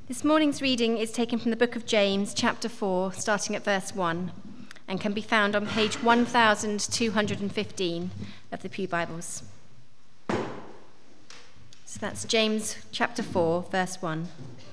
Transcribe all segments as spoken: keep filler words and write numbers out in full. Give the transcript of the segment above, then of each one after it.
This morning's reading is taken from the book of James, chapter four, starting at verse one, and can be found on page one thousand two hundred fifteen of the Pew Bibles. So that's James chapter four, verse one.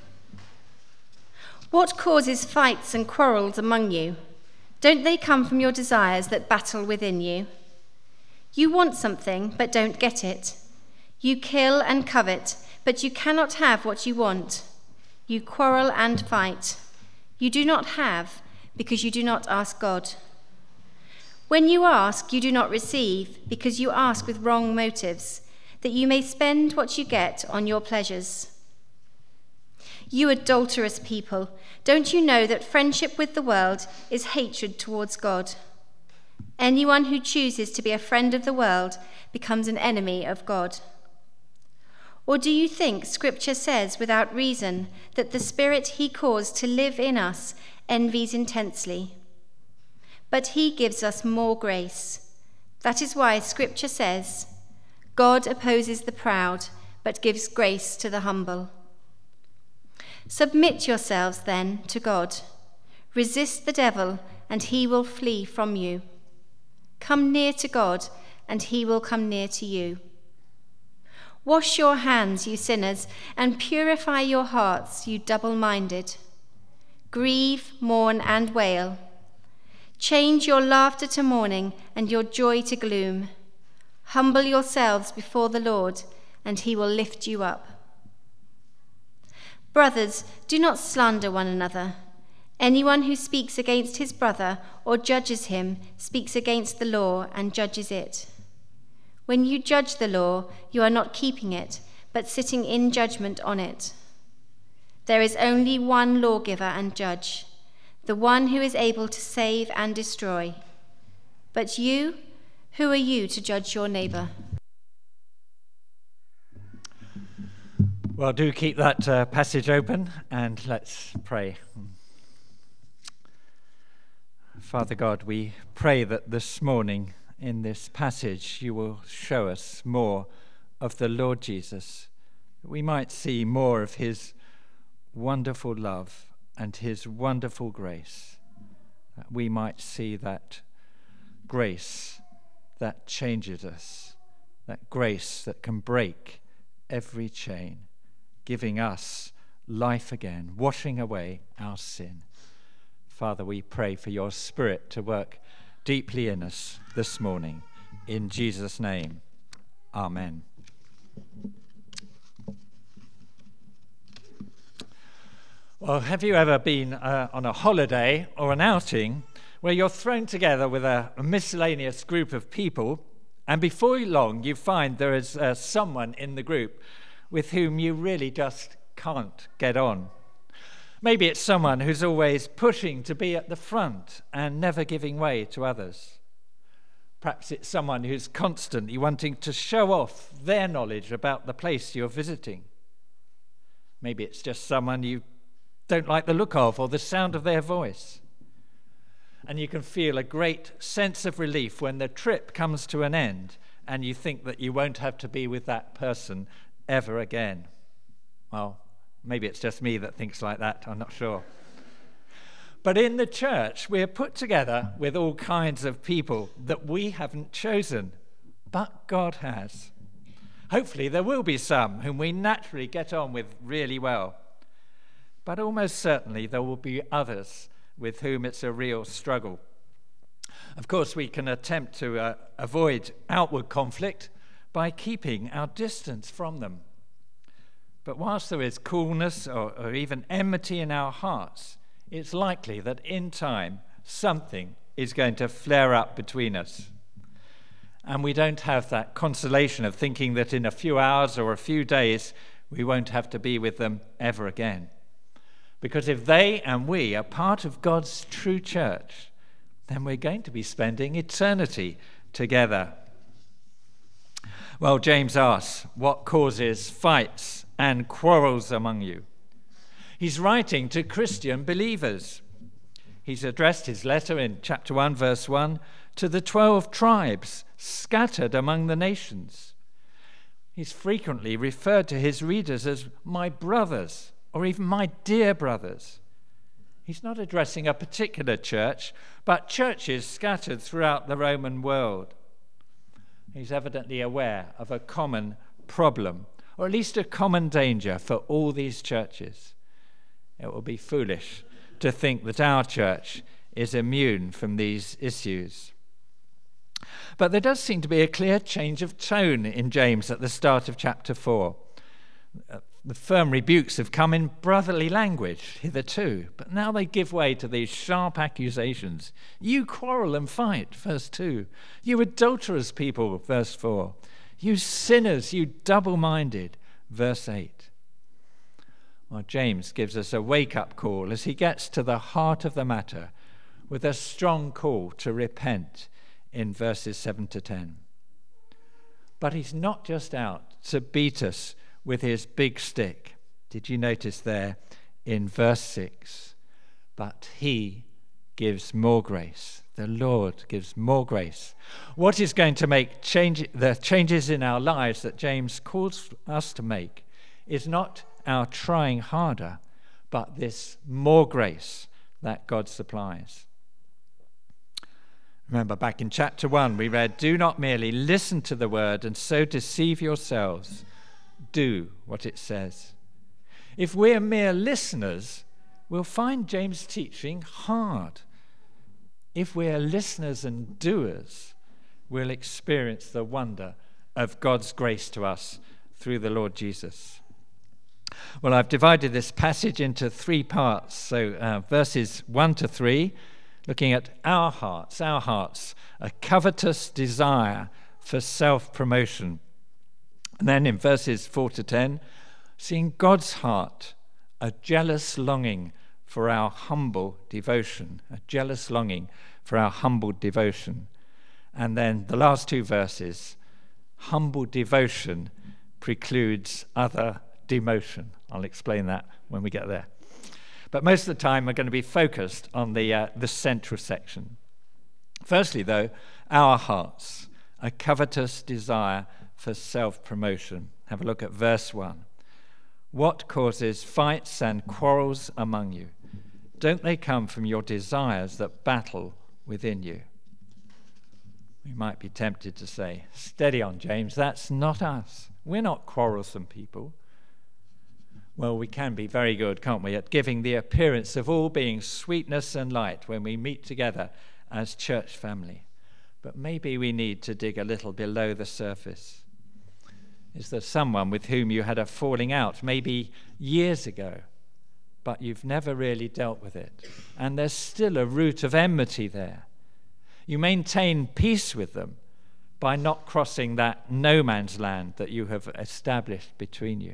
What causes fights and quarrels among you? Don't they come from your desires that battle within you? You want something, but don't get it. You kill and covet, but you cannot have what you want. You quarrel and fight. You do not have, because you do not ask God. When you ask, you do not receive, because you ask with wrong motives, that you may spend what you get on your pleasures. You adulterous people, don't you know that friendship with the world is hatred towards God? Anyone who chooses to be a friend of the world becomes an enemy of God. Or do you think Scripture says without reason that the Spirit he caused to live in us envies intensely? But he gives us more grace. That is why Scripture says, God opposes the proud, but gives grace to the humble. Submit yourselves then to God. Resist the devil, and he will flee from you. Come near to God, and he will come near to you. Wash your hands, you sinners, and purify your hearts, you double-minded. Grieve, mourn, and wail. Change your laughter to mourning and your joy to gloom. Humble yourselves before the Lord, and he will lift you up. Brothers, do not slander one another. Anyone who speaks against his brother or judges him speaks against the law and judges it. When you judge the law, you are not keeping it, but sitting in judgment on it. There is only one lawgiver and judge, the one who is able to save and destroy. But you, who are you to judge your neighbour? Well, do keep that uh, passage open and let's pray. Father God, we pray that this morning in this passage you will show us more of the Lord Jesus, that we might see more of his wonderful love and his wonderful grace, that we might see that grace that changes us, that grace that can break every chain, giving us life again, washing away our sin. Father, we pray for your Spirit to work deeply in us this morning. In Jesus' name, amen. Well, have you ever been uh, on a holiday or an outing where you're thrown together with a, a miscellaneous group of people, and before long you find there is uh, someone in the group with whom you really just can't get on? Maybe it's someone who's always pushing to be at the front and never giving way to others. Perhaps it's someone who's constantly wanting to show off their knowledge about the place you're visiting. Maybe it's just someone you don't like the look of or the sound of their voice. And you can feel a great sense of relief when the trip comes to an end and you think that you won't have to be with that person ever again. Well, maybe it's just me that thinks like that, I'm not sure. But in the church, we're put together with all kinds of people that we haven't chosen, but God has. Hopefully there will be some whom we naturally get on with really well. But almost certainly there will be others with whom it's a real struggle. Of course, we can attempt to uh, avoid outward conflict by keeping our distance from them. But whilst there is coolness or, or even enmity in our hearts, it's likely that in time something is going to flare up between us. And we don't have that consolation of thinking that in a few hours or a few days we won't have to be with them ever again. Because if they and we are part of God's true church, then we're going to be spending eternity together. Well, James asks, what causes fights and quarrels among you? He's writing to Christian believers. He's addressed his letter in chapter one, verse one, to the twelve tribes scattered among the nations. He's frequently referred to his readers as my brothers or even my dear brothers. He's not addressing a particular church, but churches scattered throughout the Roman world. He's evidently aware of a common problem, or at least a common danger for all these churches. It will be foolish to think that our church is immune from these issues. But there does seem to be a clear change of tone in James at the start of chapter four. The firm rebukes have come in brotherly language hitherto, but now they give way to these sharp accusations. You quarrel and fight, verse two. You adulterous people, verse four. You sinners, you double-minded, verse eight. Well, James gives us a wake-up call as he gets to the heart of the matter with a strong call to repent in verses seven to ten. But he's not just out to beat us with his big stick. Did you notice there in verse six? But he gives more grace. The Lord gives more grace. What is going to make change, the changes in our lives that James calls us to make is not our trying harder, but this more grace that God supplies. Remember, back in chapter one, we read, do not merely listen to the word and so deceive yourselves. Do what it says. If we're mere listeners, we'll find James' teaching hard. If we're listeners and doers, we'll experience the wonder of God's grace to us through the Lord Jesus. Well, I've divided this passage into three parts. So uh, verses one to three, looking at our hearts, our hearts, a covetous desire for self-promotion. And then in verses four to ten, seeing God's heart, a jealous longing for our humble devotion, a jealous longing for our humble devotion. And then the last two verses, humble devotion precludes other demotion. I'll explain that when we get there. But most of the time we're going to be focused on the, uh, the central section. Firstly, though, our hearts, a covetous desire for self-promotion. Have a look at verse one. What causes fights and quarrels among you? Don't they come from your desires that battle within you? We might be tempted to say, steady on, James, that's not us. We're not quarrelsome people. Well, we can be very good, can't we, at giving the appearance of all being sweetness and light when we meet together as church family. But maybe we need to dig a little below the surface. Is there someone with whom you had a falling out, maybe years ago, but you've never really dealt with it? And there's still a root of enmity there. You maintain peace with them by not crossing that no man's land that you have established between you.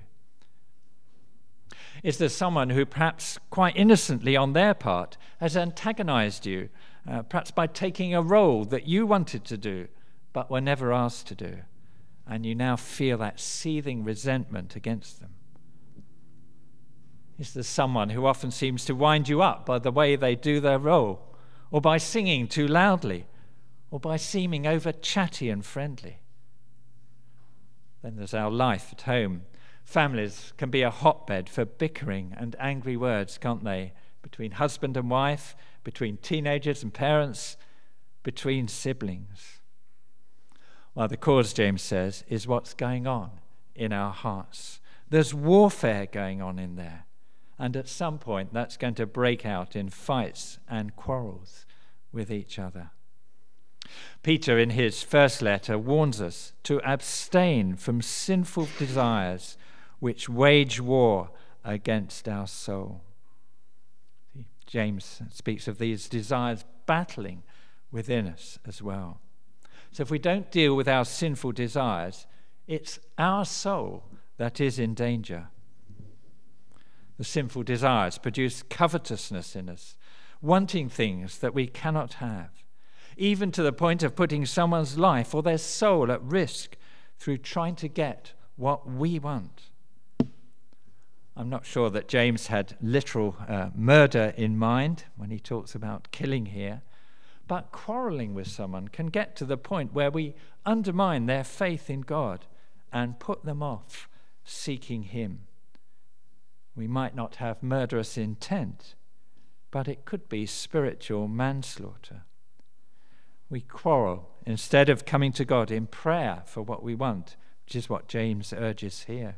Is there someone who perhaps quite innocently on their part has antagonized you, uh, perhaps by taking a role that you wanted to do but were never asked to do? And you now feel that seething resentment against them? Is there someone who often seems to wind you up by the way they do their role, or by singing too loudly, or by seeming over chatty and friendly? Then there's our life at home. Families can be a hotbed for bickering and angry words, can't they? Between husband and wife, between teenagers and parents, between siblings. Well, the cause, James says, is what's going on in our hearts. There's warfare going on in there. And at some point, that's going to break out in fights and quarrels with each other. Peter, in his first letter, warns us to abstain from sinful desires which wage war against our soul. James speaks of these desires battling within us as well. So if we don't deal with our sinful desires, it's our soul that is in danger. The sinful desires produce covetousness in us, wanting things that we cannot have, even to the point of putting someone's life or their soul at risk through trying to get what we want. I'm not sure that James had literal uh, murder in mind when he talks about killing here, but quarreling with someone can get to the point where we undermine their faith in God and put them off seeking him. We might not have murderous intent, but it could be spiritual manslaughter. We quarrel instead of coming to God in prayer for what we want, which is what James urges here.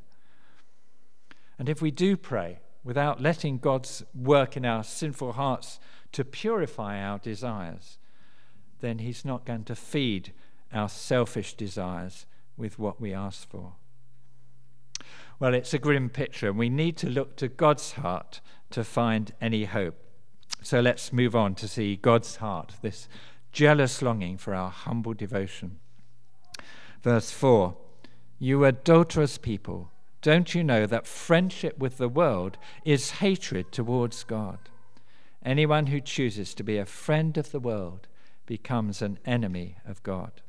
And if we do pray without letting God's work in our sinful hearts to purify our desires, then he's not going to feed our selfish desires with what we ask for. Well, it's a grim picture, and we need to look to God's heart to find any hope. So let's move on to see God's heart, this jealous longing for our humble devotion. Verse four, "You adulterous people, don't you know that friendship with the world is hatred towards God? Anyone who chooses to be a friend of the world becomes an enemy of God."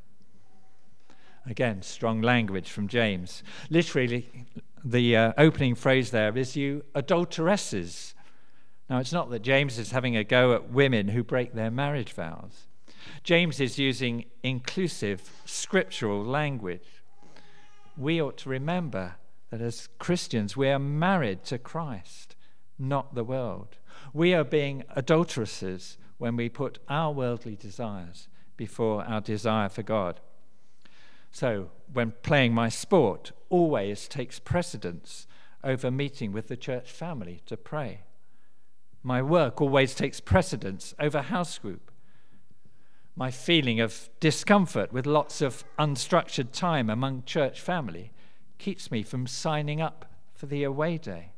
Again, strong language from James. Literally, the uh, opening phrase there is, "You adulteresses." Now, it's not that James is having a go at women who break their marriage vows. James is using inclusive scriptural language. We ought to remember that as Christians, we are married to Christ, not the world. We are being adulteresses when we put our worldly desires before our desire for God. So, when playing my sport always takes precedence over meeting with the church family to pray. My work always takes precedence over house group. My feeling of discomfort with lots of unstructured time among church family keeps me from signing up for the away day.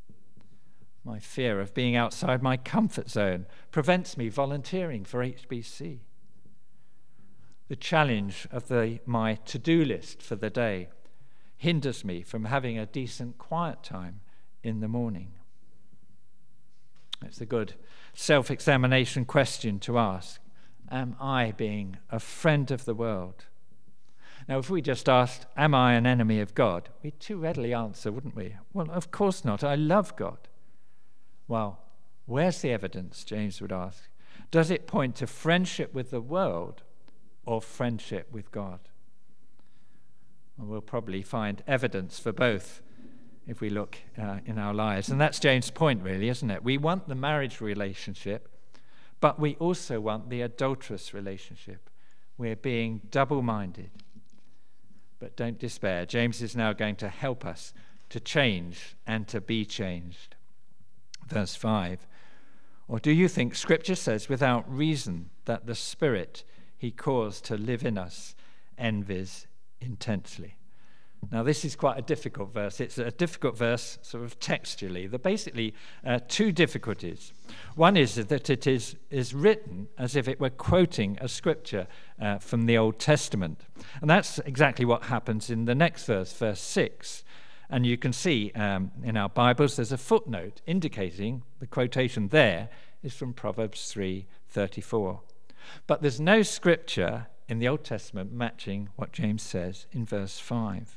My fear of being outside my comfort zone prevents me volunteering for H B C. The challenge of the, my to-do list for the day hinders me from having a decent quiet time in the morning. It's a good self-examination question to ask. Am I being a friend of the world? Now, if we just asked, am I an enemy of God? We'd too readily answer, wouldn't we? Well, of course not. I love God. Well, where's the evidence, James would ask? Does it point to friendship with the world or friendship with God? Well, we'll probably find evidence for both if we look uh, in our lives. And that's James' point, really, isn't it? We want the marriage relationship, but we also want the adulterous relationship. We're being double-minded. But don't despair. James is now going to help us to change and to be changed. Verse five, "Or do you think Scripture says without reason that the Spirit he caused to live in us envies intensely?" Now, this is quite a difficult verse. It's a difficult verse sort of textually. There are basically uh, two difficulties. One is that it is, is written as if it were quoting a scripture uh, from the Old Testament. And that's exactly what happens in the next verse, verse six. And you can see um, in our Bibles there's a footnote indicating the quotation there is from Proverbs three thirty-four. But there's no scripture in the Old Testament matching what James says in verse five.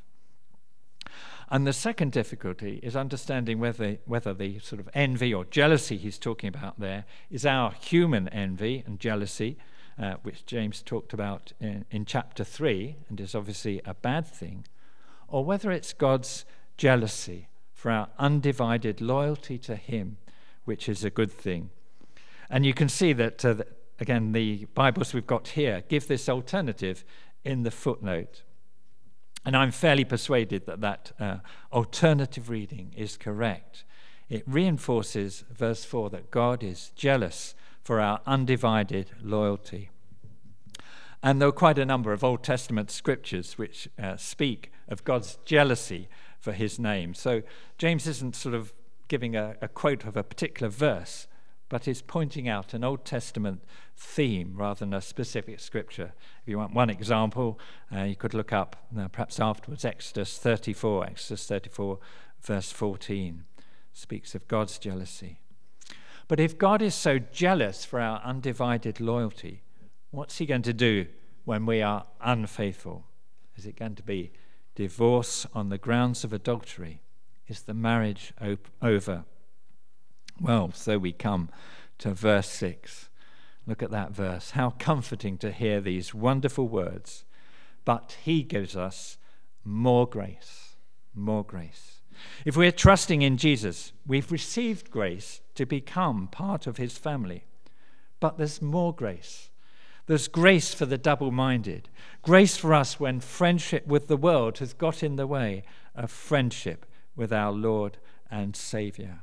And the second difficulty is understanding whether, whether the sort of envy or jealousy he's talking about there is our human envy and jealousy, uh, which James talked about in, in chapter three, and is obviously a bad thing, or whether it's God's jealousy for our undivided loyalty to him, which is a good thing. And you can see that, uh, the, again, the Bibles we've got here give this alternative in the footnote. And I'm fairly persuaded that that uh, alternative reading is correct. It reinforces verse four that God is jealous for our undivided loyalty. And there are quite a number of Old Testament scriptures which uh, speak of God's jealousy for his name. So James isn't sort of giving a, a quote of a particular verse, but is pointing out an Old Testament theme rather than a specific scripture. If you want one example, uh, you could look up, uh, perhaps afterwards, Exodus thirty-four. Exodus thirty-four, verse fourteen, speaks of God's jealousy. But if God is so jealous for our undivided loyalty, what's he going to do when we are unfaithful? Is it going to be divorce on the grounds of adultery? Is the marriage op- over? Well, so we come to verse six. Look at that verse. How comforting to hear these wonderful words. But he gives us more grace, more grace. If we're trusting in Jesus, we've received grace to become part of his family. But there's more grace. There's grace for the double-minded. Grace for us when friendship with the world has got in the way of friendship with our Lord and Saviour.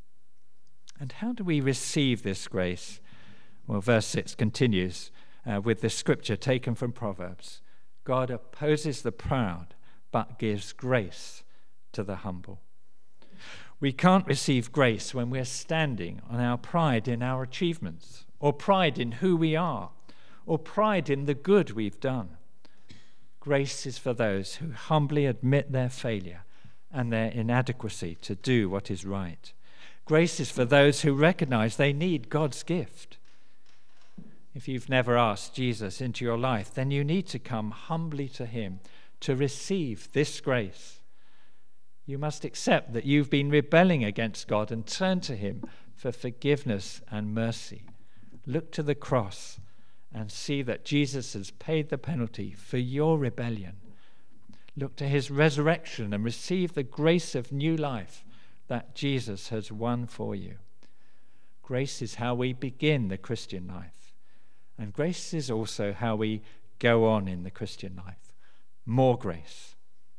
And how do we receive this grace? Well, verse six continues uh, with this scripture taken from Proverbs. God opposes the proud, but gives grace to the humble. We can't receive grace when we're standing on our pride in our achievements, or pride in who we are, or pride in the good we've done. Grace is for those who humbly admit their failure and their inadequacy to do what is right. Grace is for those who recognize they need God's gift. If you've never asked Jesus into your life, then you need to come humbly to him to receive this grace. You must accept that you've been rebelling against God and turn to him for forgiveness and mercy. Look to the cross and see that Jesus has paid the penalty for your rebellion. Look to his resurrection and receive the grace of new life that Jesus has won for you. Grace is how we begin the Christian life. And grace is also how we go on in the Christian life. More grace.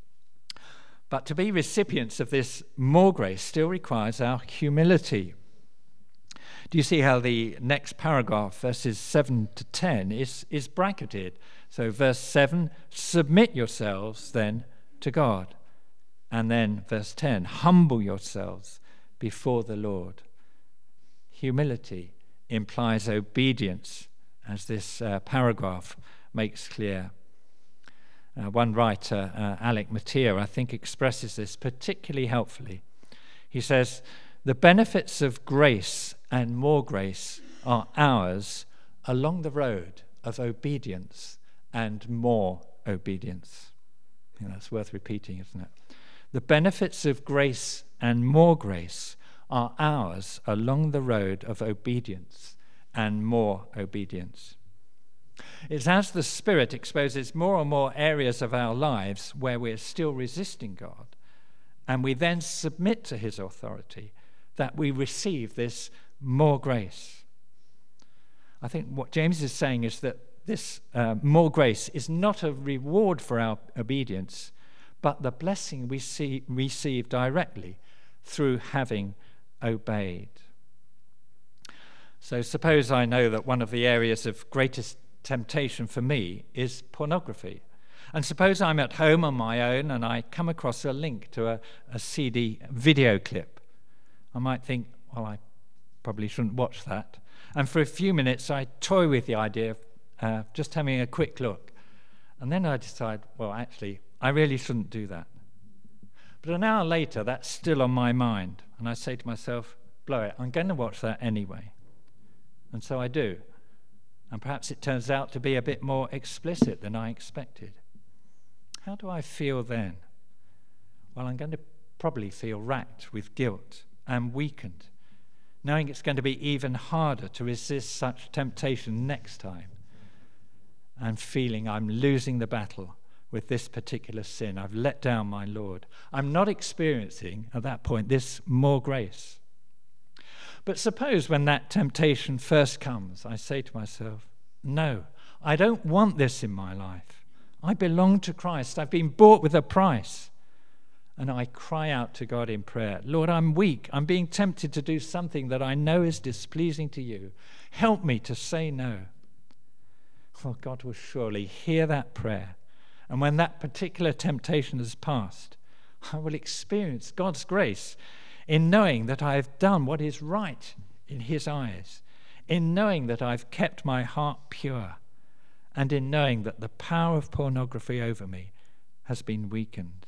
But to be recipients of this more grace still requires our humility. Do you see how the next paragraph, verses seven to ten, is, is bracketed? So verse seven, submit yourselves then to God. And then verse ten, humble yourselves before the Lord. Humility implies obedience, as this uh, paragraph makes clear. Uh, one writer, uh, Alec Motyer, I think expresses this particularly helpfully. He says, the benefits of grace and more grace are ours along the road of obedience and more obedience. I think that's worth repeating, isn't it? The benefits of grace and more grace are ours along the road of obedience and more obedience. It's as the Spirit exposes more and more areas of our lives where we're still resisting God, and we then submit to his authority, that we receive this more grace. I think what James is saying is that this uh, more grace is not a reward for our obedience, but the blessing we see, receive directly through having obeyed. So suppose I know that one of the areas of greatest temptation for me is pornography. And suppose I'm at home on my own and I come across a link to a, a C D video clip. I might think, well, I probably shouldn't watch that. And for a few minutes I toy with the idea of uh, just having a quick look. And then I decide, well, actually, I really shouldn't do that. But an hour later, that's still on my mind. And I say to myself, blow it, I'm going to watch that anyway. And so I do. And perhaps it turns out to be a bit more explicit than I expected. How do I feel then? Well, I'm going to probably feel racked with guilt and weakened, knowing it's going to be even harder to resist such temptation next time, and feeling I'm losing the battle with this particular sin. I've let down my Lord. I'm not experiencing, at that point, this more grace. But suppose when that temptation first comes, I say to myself, no, I don't want this in my life. I belong to Christ. I've been bought with a price. And I cry out to God in prayer, Lord, I'm weak. I'm being tempted to do something that I know is displeasing to you. Help me to say no. Well, God will surely hear that prayer. And when that particular temptation has passed, I will experience God's grace in knowing that I have done what is right in his eyes, in knowing that I've kept my heart pure, and in knowing that the power of pornography over me has been weakened.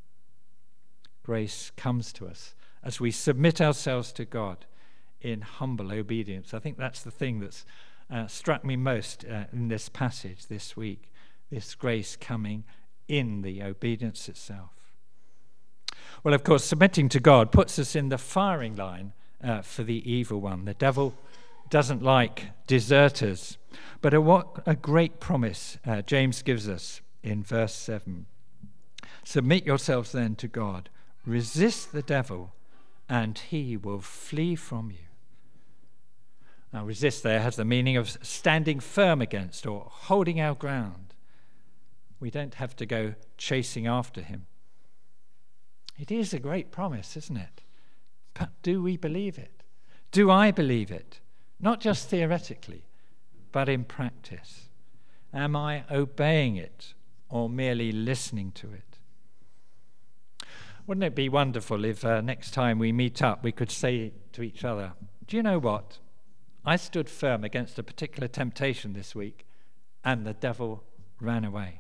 Grace comes to us as we submit ourselves to God in humble obedience. I think that's the thing that's uh, struck me most uh, in this passage this week, this grace coming in the obedience itself. Well, of course, submitting to God puts us in the firing line uh, for the evil one. The devil doesn't like deserters. But a, what a great promise uh, James gives us in verse seven. Submit yourselves then to God. resist the devil, and he will flee from you. Now, resist there has the meaning of standing firm against or holding our ground. We don't have to go chasing after him. It is a great promise, isn't it? But do we believe it? Do I believe it? Not just theoretically, but in practice. Am I obeying it or merely listening to it? Wouldn't it be wonderful if uh, next time we meet up we could say to each other, do you know what? I stood firm against a particular temptation this week and the devil ran away.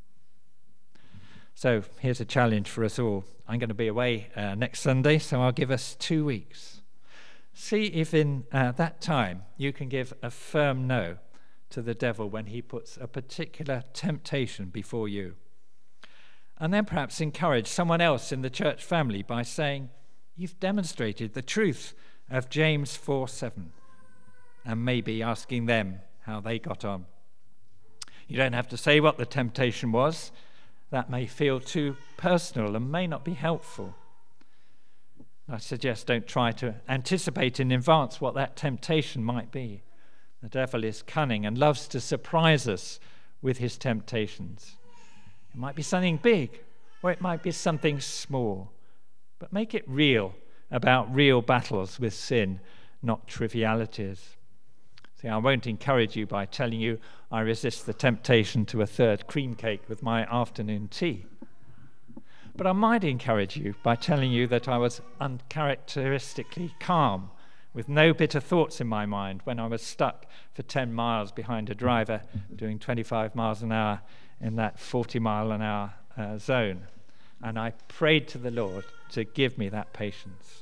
So here's a challenge for us all. I'm going to be away uh, next Sunday, so I'll give us two weeks. See if in uh, that time you can give a firm no to the devil when he puts a particular temptation before you. And then perhaps encourage someone else in the church family by saying, you've demonstrated the truth of James four seven, and maybe asking them how they got on. You don't have to say what the temptation was. That may feel too personal and may not be helpful. I suggest don't try to anticipate in advance what that temptation might be. The devil is cunning and loves to surprise us with his temptations. It might be something big, or it might be something small. But make it real about real battles with sin, not trivialities. See, I won't encourage you by telling you I resist the temptation to a third cream cake with my afternoon tea. But I might encourage you by telling you that I was uncharacteristically calm, with no bitter thoughts in my mind when I was stuck for ten miles behind a driver doing twenty-five miles an hour in that forty mile an hour uh, zone. And I prayed to the Lord to give me that patience.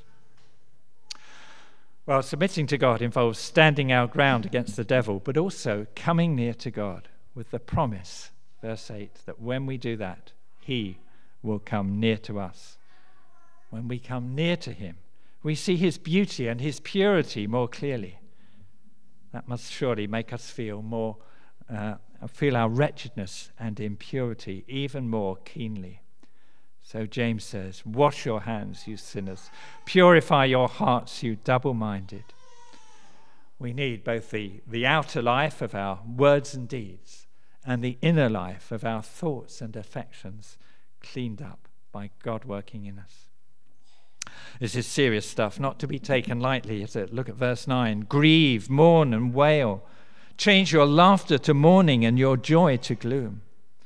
Well, submitting to God involves standing our ground against the devil, but also coming near to God with the promise, verse eight, that when we do that, he will come near to us. When we come near to him, we see his beauty and his purity more clearly. That must surely make us feel more, uh, feel our wretchedness and impurity even more keenly. So James says, wash your hands, you sinners. Purify your hearts, you double-minded. We need both the, the outer life of our words and deeds and the inner life of our thoughts and affections cleaned up by God working in us. This is serious stuff, not to be taken lightly, is it? Look at verse nine. Grieve, mourn, and wail. Change your laughter to mourning and your joy to gloom.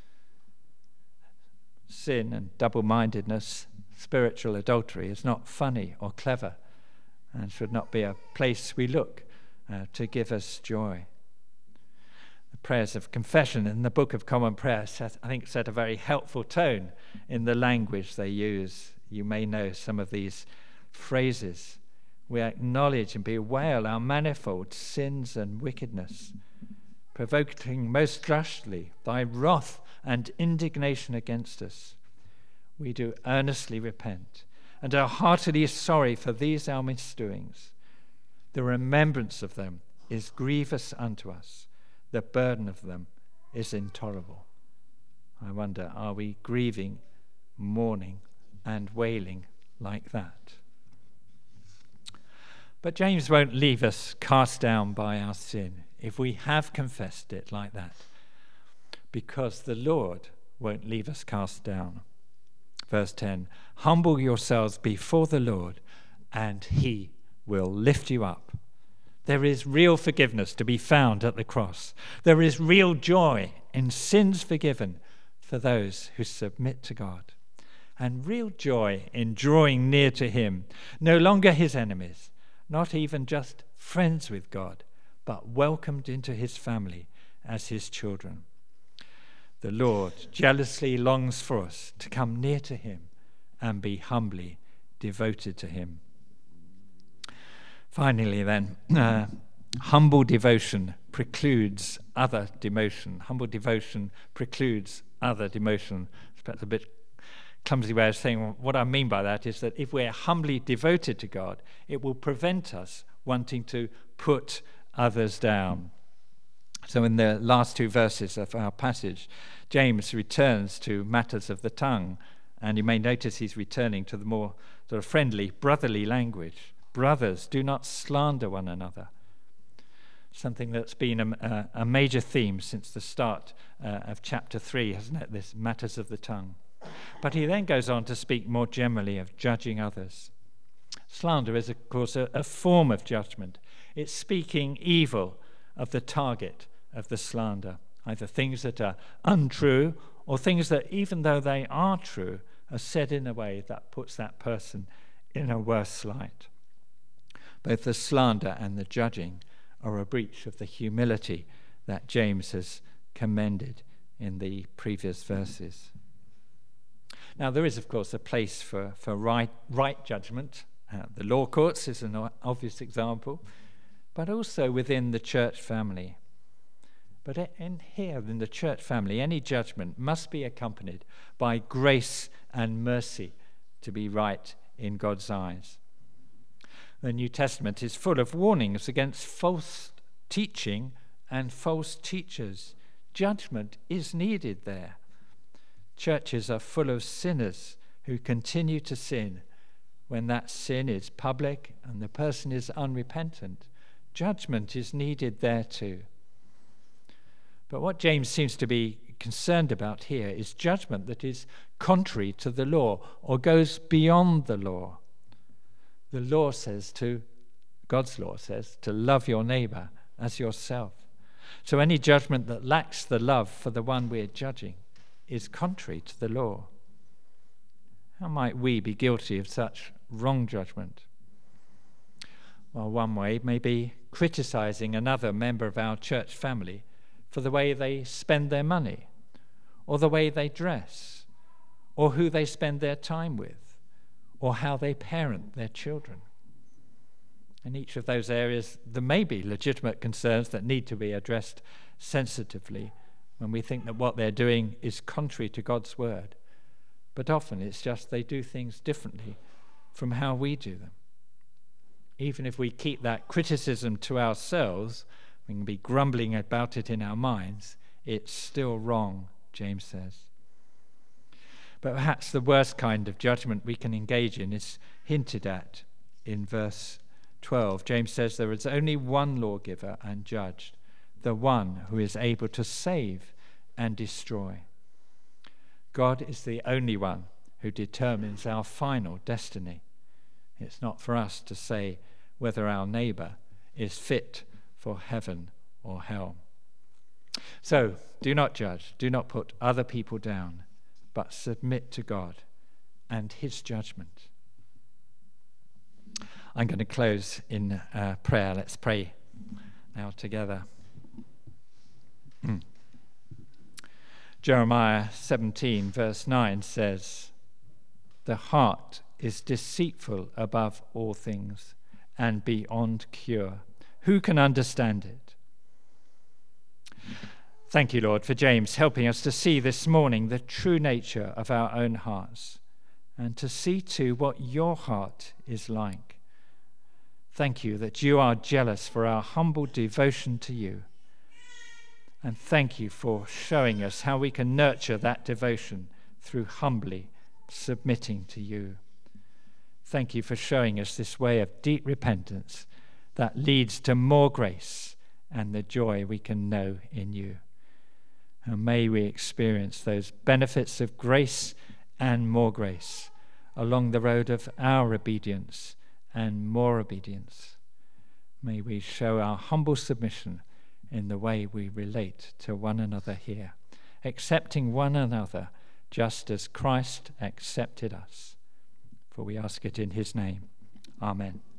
Sin and double-mindedness, spiritual adultery, is not funny or clever and should not be a place we look uh, to give us joy. The prayers of confession in the Book of Common Prayer, set, I think, set a very helpful tone in the language they use. You may know some of these phrases. We acknowledge and bewail our manifold sins and wickedness, provoking most justly thy wrath and indignation against us. We do earnestly repent and are heartily sorry for these our misdoings. The remembrance of them is grievous unto us. The burden of them is intolerable. I wonder, are we grieving, mourning, and wailing like that? But James won't leave us cast down by our sin if we have confessed it like that, because the Lord won't leave us cast down. Verse ten, humble yourselves before the Lord, and he will lift you up. There is real forgiveness to be found at the cross. There is real joy in sins forgiven for those who submit to God, and real joy in drawing near to him, no longer his enemies, not even just friends with God, but welcomed into his family as his children. The Lord jealously longs for us to come near to him and be humbly devoted to him. Finally then, uh, humble devotion precludes other demotion. Humble devotion precludes other demotion. It's perhaps a bit clumsy way of saying what I mean by that is that if we're humbly devoted to God, it will prevent us wanting to put others down. So in the last two verses of our passage, James returns to matters of the tongue, And you may notice he's returning to the more sort of friendly, brotherly language. Brothers, do not slander one another. Something that's been a, a major theme since the start uh, of chapter three, hasn't it? This matters of the tongue. But he then goes on to speak more generally of judging others. Slander is, of course, a, a form of judgment. It's speaking evil of the target of the slander, either things that are untrue or things that, even though they are true, are said in a way that puts that person in a worse light. Both the slander and the judging are a breach of the humility that James has commended in the previous verses. Now, there is, of course, a place for, for right, right judgment. Uh, the law courts is an obvious example, but also within the church family. But in here, in the church family, any judgment must be accompanied by grace and mercy to be right in God's eyes. The New Testament is full of warnings against false teaching and false teachers. Judgment is needed there. Churches are full of sinners who continue to sin when that sin is public and the person is unrepentant. Judgment is needed there too. But what James seems to be concerned about here is judgment that is contrary to the law or goes beyond the law. The law says to, God's law says, to love your neighbor as yourself. So any judgment that lacks the love for the one we're judging is contrary to the law. How might we be guilty of such wrong judgment? Well, one way may be criticizing another member of our church family for the way they spend their money, or the way they dress, or who they spend their time with, or how they parent their children. In each of those areas, there may be legitimate concerns that need to be addressed sensitively when we think that what they're doing is contrary to God's word. But often it's just they do things differently from how we do them. Even if we keep that criticism to ourselves, we can be grumbling about it in our minds, it's still wrong, James says. But perhaps the worst kind of judgment we can engage in is hinted at in verse twelve. James says there is only one lawgiver and judge, the one who is able to save and destroy. God is the only one who determines our final destiny. It's not for us to say whether our neighbor is fit for heaven or hell. So, do not judge, do not put other people down, but submit to God and his judgment. I'm going to close in uh, prayer. Let's pray now together. Mm. Jeremiah seventeen, verse nine says, "The heart is deceitful above all things and beyond cure. Who can understand it?" Thank you, Lord, for James helping us to see this morning the true nature of our own hearts and to see too what your heart is like. Thank you that you are jealous for our humble devotion to you. And thank you for showing us how we can nurture that devotion through humbly submitting to you. Thank you for showing us this way of deep repentance that leads to more grace and the joy we can know in you. And may we experience those benefits of grace and more grace along the road of our obedience and more obedience. May we show our humble submission in the way we relate to one another here, accepting one another just as Christ accepted us. For we ask it in his name. Amen.